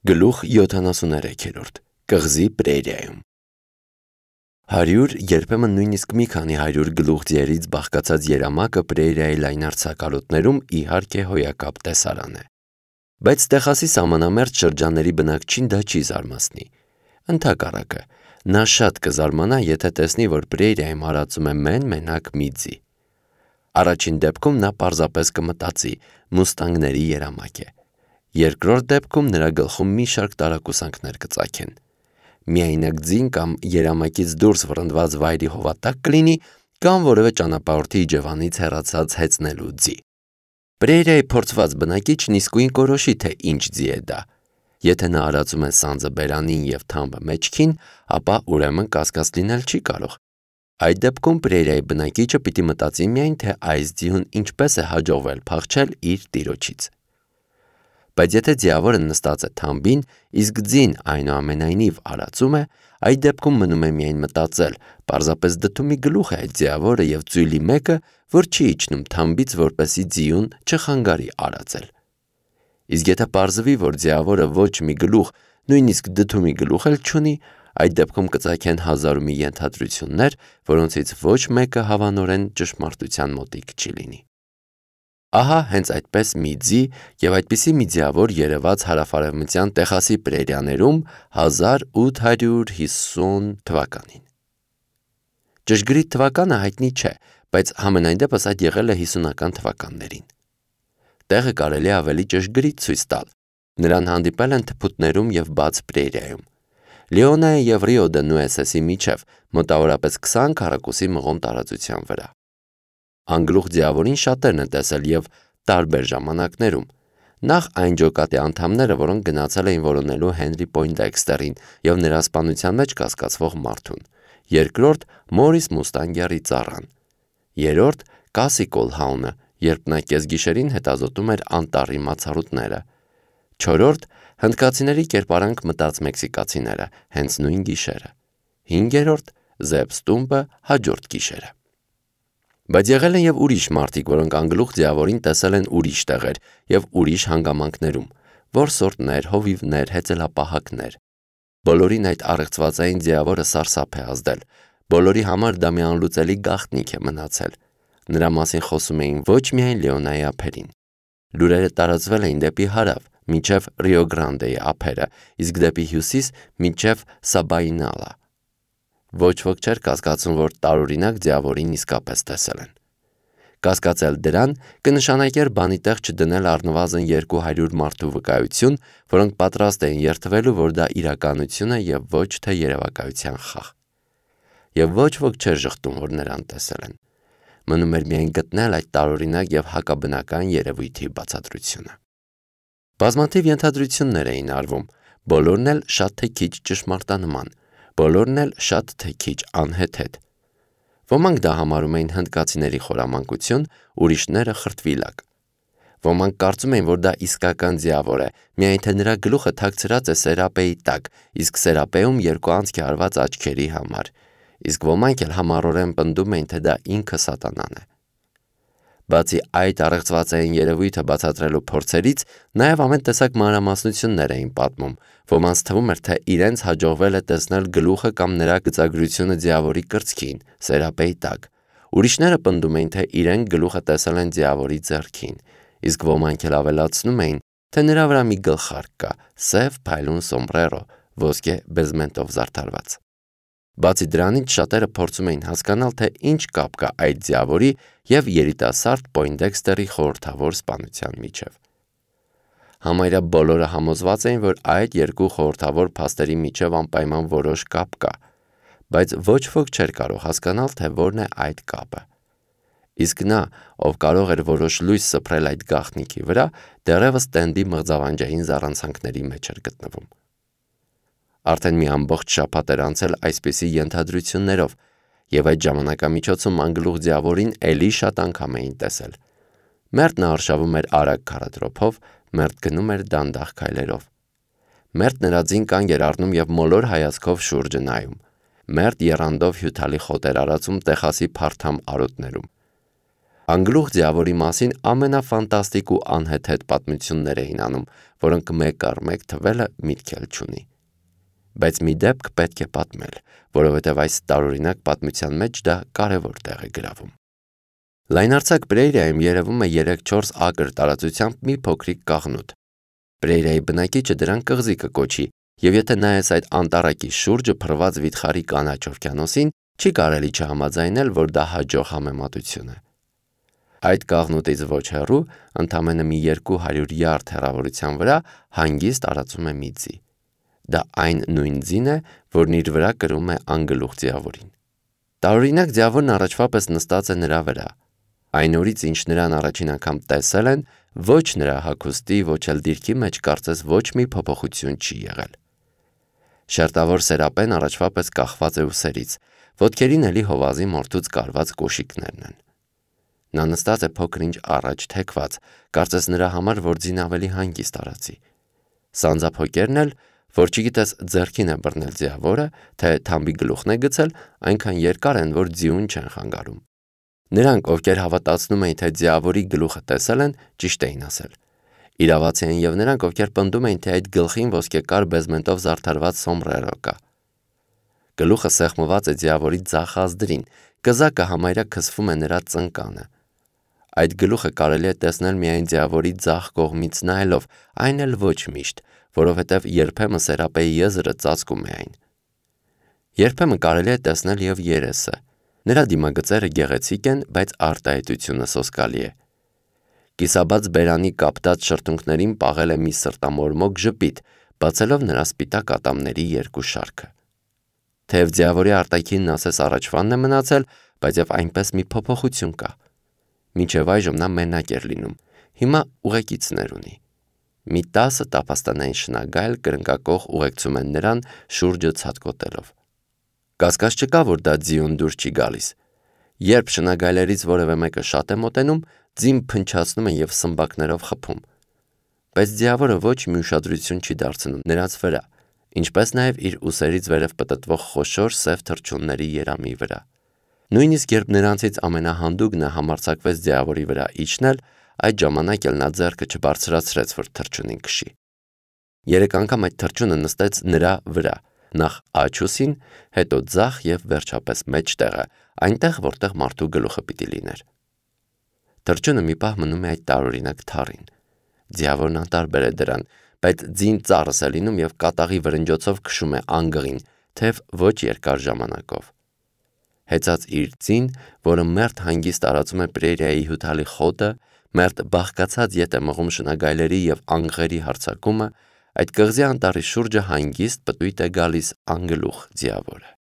Գլուխ 73 Կղզի Պրերիայում 100, երբեմն նույնիսկ մի քանի 100 գլուխ ձիերից բաղկացած երամակը Պրերիայի լայնարձակալոտներում իհարկե հոյակապ տեսարան է։ Բայց Տեխասի սահմանամերձ շրջանների բնակչին դա չի զարմացնի։ Ընդհակառակը, նա շատ կզարմանա, եթե տեսնի, որ Պրերիայում հարածում է մենակ մի ձի։ Առաջին դեպքում նա պարզապես կմտածի՝ մուստանգների երամակ է։ Երկրորդ դեպքում նրա գլխում մի շարք տարակուսանքներ կծագեն։ Միայնակ ձին կամ երամակից դուրս վռնդված վայրի հովատակ կլինի, կամ որևէ ճանապարհորդի իջևանից հեռացած հեծնելու ձի։ Պրերիայի փորձված բնակիչն իսկույն կորոշի, թե ինչ ձի է դա։ Եթե նա հարածում է սանձը բերանին և թամբը մեջքին, ապա ուրեմն կասկած լինել չի կարող։ Այդ դեպքում Պրերիայի բնակիչը պիտի մտածի միայն, թե այս ձիուն ինչպես է հաջողվել փախչել իր տիրոջից։ Բայց եթե ձիավորը նստած է թամբին, իսկ ձին այնուամենայնիվ արածում է, այդ դեպքում մնում է միայն մտածել, պարզապես դդումի գլուխ է այդ ձիավորը և ծույլի մեկը, որ չի իջնում թամբից, որպեսզի ձիուն չխանգարի արածել։ Իսկ եթե պարզվի, որ ձիավորը ոչ մի գլուխ, նույնիսկ դդումի գլուխ էլ չունի, այդ դեպքում կծագեն հազար ու մի ենթադրություններ, որոնցից ոչ մեկը հավանորեն ճշմարտության մոտիկ չի լինի։ Ահա հենց այդպես մի ձի և այդպիսի մի ձիավոր երևաց հարավարևմտյան Տեխասի պրերիաներում 1850 թվականին։ Ճշգրիտ թվականը հայտնի չէ, բայց համենայն դեպս այդ եղել է 50-ական թվականներին։ Տեղը կարելի է ավելի ճշգրիտ ցույց տալ։ Նրան հանդիպել են թփուտներում և բաց պրերիայում։ Լեոնայի և Ռիո դե Նուեսեսի միջև մոտավորապես 20 քառակուսի մղոն տարածության վրա։ Անգլուխ ձիավորին շատերն են տեսել և տարբեր ժամանակներում։ Նախ այն ջոկատի անդամները, որոնք գնացել էին որոնելու Հենրի Պոյնդեքստերին և նրա սպանության մեջ կասկածվող մարդուն։ Երկրորդ՝ Մորիս Մուստանգյարի ծառան։ Երրորդ՝ Կասի Կոլհաունը, երբ նա կեսգիշերին հետազոտում էր անտառի մացառուտները։ Չորրորդ՝ հնդկացիների կերպարանք մտած մեքսիկացիները, հենց նույն գիշերը։ Հինգերորդ՝ Զեբս տումբը հաջորդ գիշերը։ Բայց եղել են և ուրիշ մարդիկ, որոնք անգլուխ ձիավորին տեսել են ուրիշ տեղեր և ուրիշ հանգամանքներում՝ որսորդներ, հովիվներ, հեծելապահակներ։ Բոլորին այդ առեղծվածային ձիավորը սարսափ է ազդել։ Բոլորի համար դա մի անլուծելի գաղտնիք է մնացել։ Նրա մասին խոսում էին ոչ միայն Լեոնայի ափերին։ Լուրերը տարածվել էին դեպի հարավ, մինչև Ռիո Գրանդեի ափերը, իսկ դեպի հյուսիս մինչև Սաբայինալա։ Ոչ ոք չէր կասկածում, որ տարօրինակ ձիավորին իսկապես տեսել են։ Կասկածել դրան կնշանակեր բանի տեղ չդնել առնվազն 200 մարդու վկայություն, որոնք պատրաստ էին երդվելու, որ դա իրականություն է և ոչ թե երևակայության խաղ։ Եվ ոչ ոք չէր ժխտում, որ նրան տեսել են։ Մնում էր միայն գտնել այդ տարօրինակ և հակաբնական երևույթի բացատրությունը։ Բազմաթիվ ենթադրություններ էին արվում, բոլորն էլ շատ թե քիչ ճշմարտանման, բոլորն էլ շատ թե քիչ անհեթեթ։ Ոմանք դա համարում էին հնդկացիների խորամանկություն, ուրիշները խրտվիլակ։ Ոմանք կարծում էին, որ դա իսկական ձիավոր է, միայն թե նրա գլուխը թաքցրած է սերապեի տակ, իսկ սերապեում երկու անցքի արված աչքերի համար, իսկ ոմանք էլ համառորեն պնդում էին, թե դա ինքը սատանան է։ Բացի այդ առեղծվածային երևույթը բացատրելու փորձերից, նաև ամեն տեսակ մանրամասնություններ էին պատմում, ոմանց թվում էր, թե իրենց հաջողվել է տեսնել գլուխը կամ նրա գծագրությունը ձիավորի կրծքին, սերապեի տակ։ Ուրիշները պնդում էին, թե իրենք գլուխը տեսել են ձիավորի ձեռքին, իսկ ոմանք էլ ավելացնում էին, թե նրա վրա մի գլխարկ կա՝ սև փայլուն սոմբրերո, ոսկե բեզմենտով զարդարված։ Բացի դրանից շատերը փորձում էին հասկանալ, թե ինչ կապ կա այդ ձիավորի և երիտասարդ Պոյնդեքստերի խորհրդավոր սպանության միջև։ Համարյա բոլորը համոզված էին, որ այդ երկու խորհրդավոր փաստերի միջև անպայման որոշ կապ կա, բայց ոչ ոք չէր կարող հասկանալ, թե որն է այդ կապը։ Իսկ նա, ով կարող էր որոշ լույս սփռել այդ գաղտնիքի վրա, դեռևս տենդի մղձավանջային զառանցանքների մեջ էր գտնվում։ Արդեն մի ամբողջ շաբաթ էր անցել այսպիսի ենթադրություններով, և այդ ժամանակամիջոցում անգլուխ ձիավորին էլի շատ անգամ էին տեսել։ Մերթ նա արշավում էր արագ քառադրոփով, մերթ գնում էր դանդաղ քայլերով։ Մերթ նրա ձին կանգ էր առնում և մոլոր հայացքով շուրջը նայում։ Մերթ եռանդով հյութալի խոտ էր արածում Տեխասի փարթամ արոտներում։ Անգլուխ ձիավորի մասին ամենաֆանտաստիկ ու անհեթեթ պատմություններ էին անում, որոնք մեկ առ մեկ թվելը միտք էլ չունի։ Բայց մի դեպք պետք է պատմել, որովհետև այս տարօրինակ պատմության մեջ դա կարևոր տեղ է գրավում։ Լայնարձակ Պրեիրիայում երևում է 3-4 ակր տարածությամբ մի փոքրիկ կաղնուտ։ Պրեիրիայի բնակիչը դրան կղզի կկոչի, եւ եթե նայես այդ անտառակի շուրջը փռված վիթխարի կանաչ օվկիանոսին, չի կարելի չհամաձայնել, որ դա հաջող համեմատություն է։ Այդ կաղնուտից ոչ հեռու, ընդամենը մի 200 յարդ հեռավորության վրա հանգիստ տարածում է մի ձի։ Դա այն նույն ձին է, որն իր վրա կրում է անգլուխ ձիավորին։ Տարօրինակ ձիավորն առաջվա պես նստած է նրա վրա։ Այն օրից, ինչ նրան առաջին անգամ տեսել են, ոչ նրա հագուստի, ոչ էլ դիրքի մեջ կարծես ոչ մի փոփոխություն չի եղել։ Շերտավոր սերապեն առաջվա պես կախված է ուսերից, ոտքերին էլի հովազի մորթուց կարված կոշիկներն են։ Նա նստած է փոքր-ինչ առաջ թեքված, կարծես նրա համար, որ ձին ավելի հանգիստ արածի։ Սանձափոկերն էլ, որ չգիտես ձեռքին է բռնել ձիավորը, թե թամբի գլուխն է գցել, այնքան երկար են, որ ձիուն չեն խանգարում։ Նրանք, ովքեր հավատացնում էին, թե ձիավորի գլուխը տեսել են, ճիշտ էին ասել։ Իրավացի են եւ նրանք, ովքեր պնդում էին, թե այդ գլխին ոսկեկար բեզմենտով զարդարված սոմբրերո կա։ Գլուխը սեղմված է ձիավորի ձախ ազդրին, կզակը համարյա քսվում է նրա ծնկանը։ Այդ գլուխը կարելի է տեսնել միայն ձիավորի ձախ կողմից նայելով, այն էլ ոչ միշտ, որովհետև երբեմն սերապեի եզրը ծածկում է այն։ Երբեմն կարելի է տեսնել եւ երեսը։ Նրա դիմագծերը գեղեցիկ են, բայց արտահայտությունը սոսկալի է։ Կիսաբաց բերանի կապտած շրթունքներին պաղել է մի սրտամորմոք ժպիտ, բացելով նրա սպիտակ ատամների երկու շարքը։ Թեև ձիավորի արտաքինն ասես առաջվանն է մնացել, բայց եւ այնպես մի փոփոխություն կա։ Մինչև այժմ նա մենակ էր լինում, հիմա ուղեկիցներ ունի։ Մի 10 տափաստանային շնագայլ կրնկակող ուղեկցում են նրան շուրջը ցատկոտելով։ Կասկած չկա, որ դա ձիուն դուրս չի գալիս։ Երբ շնագայլերից որևէ մեկը շատ է մոտենում, ձին փնչացնում են եւ սմբակներով խփում։ Բայց ձիավորը ոչ մի ուշադրություն չի դարձնում նրանց վրա, ինչպես նաեւ իր ուսերից վերև պտտվող խոշոր սև թռչունների երամի վրա։ Նույնիսկ երբ նրանցից ամենահանդուգնը համարձակվեց ձիավորի վրա իջնել, այդ ժամանակ էլ նա ձեռքը չբարձրացրեց, որ թռչունին քշի։ 3 անգամ այդ թռչունը նստեց նրա վրա, նախ աչուսին, հետո ձախ եւ վերջապես մեջտեղը, այնտեղ, որտեղ մարդու գլուխը պիտի լիներ։ Թռչունը մի պահ մնում է այդ տարօրինակ թառին։ Ձիավորն անտարբեր է դրան, բայց ձին ծառս է լինում եւ կատաղի վրնջոցով քշում է անգղին, թեև ոչ երկար ժամանակով։ Հեծած իր ձին, որը մերթ հանգիստ տարածում է Պրեիրիայի հյութալի խոտը, մերթ բաղկացած ետ է մղում շնագայլերի եւ անգղերի հարձակումը, այդ կղզի անտառի շուրջը հանգիստ պտույտ է գալիս անգլուխ ձիավորը։